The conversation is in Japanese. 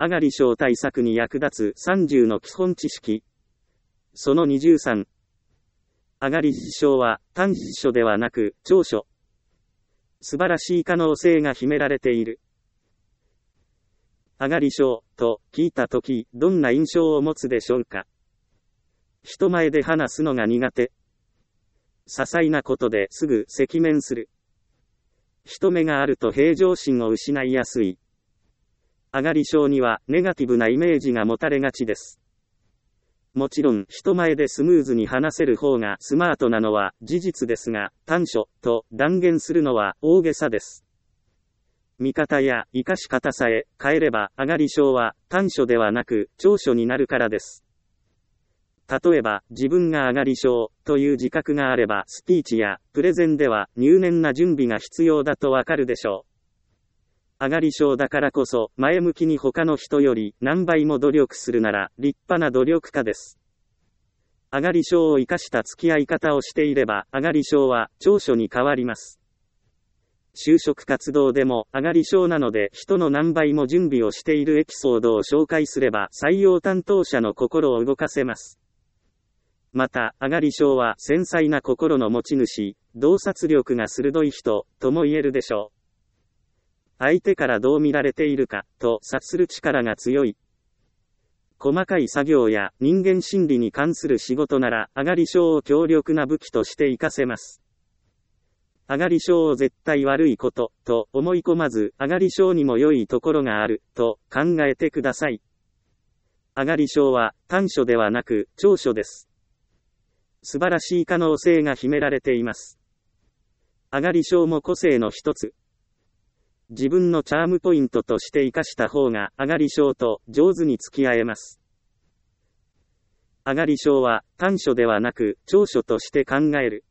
上がり症対策に役立つ30の基本知識。その23。上がり症は短所ではなく長所。素晴らしい可能性が秘められている。上がり症と聞いたとき、どんな印象を持つでしょうか。人前で話すのが苦手。些細なことですぐ赤面する。人目があると平常心を失いやすい。上がり症にはネガティブなイメージが持たれがちです。もちろん人前でスムーズに話せる方がスマートなのは事実ですが、短所と断言するのは大げさです。見方や活かし方さえ変えれば上がり症は短所ではなく長所になるからです。例えば自分が上がり症という自覚があればスピーチやプレゼンでは入念な準備が必要だとわかるでしょう。上がり症だからこそ前向きに他の人より何倍も努力するなら立派な努力家です。上がり症を生かした付き合い方をしていれば上がり症は長所に変わります。就職活動でも上がり症なので人の何倍も準備をしているエピソードを紹介すれば採用担当者の心を動かせます。また、上がり症は繊細な心の持ち主、洞察力が鋭い人、とも言えるでしょう。相手からどう見られているか、と察する力が強い。細かい作業や人間心理に関する仕事なら、上がり症を強力な武器として活かせます。上がり症を絶対悪いこと、と思い込まず、上がり症にも良いところがある、と考えてください。上がり症は短所ではなく長所です。素晴らしい可能性が秘められています。上がり症も個性の一つ。自分のチャームポイントとして活かした方が上がり症と上手に付き合えます。上がり症は短所ではなく長所として考える。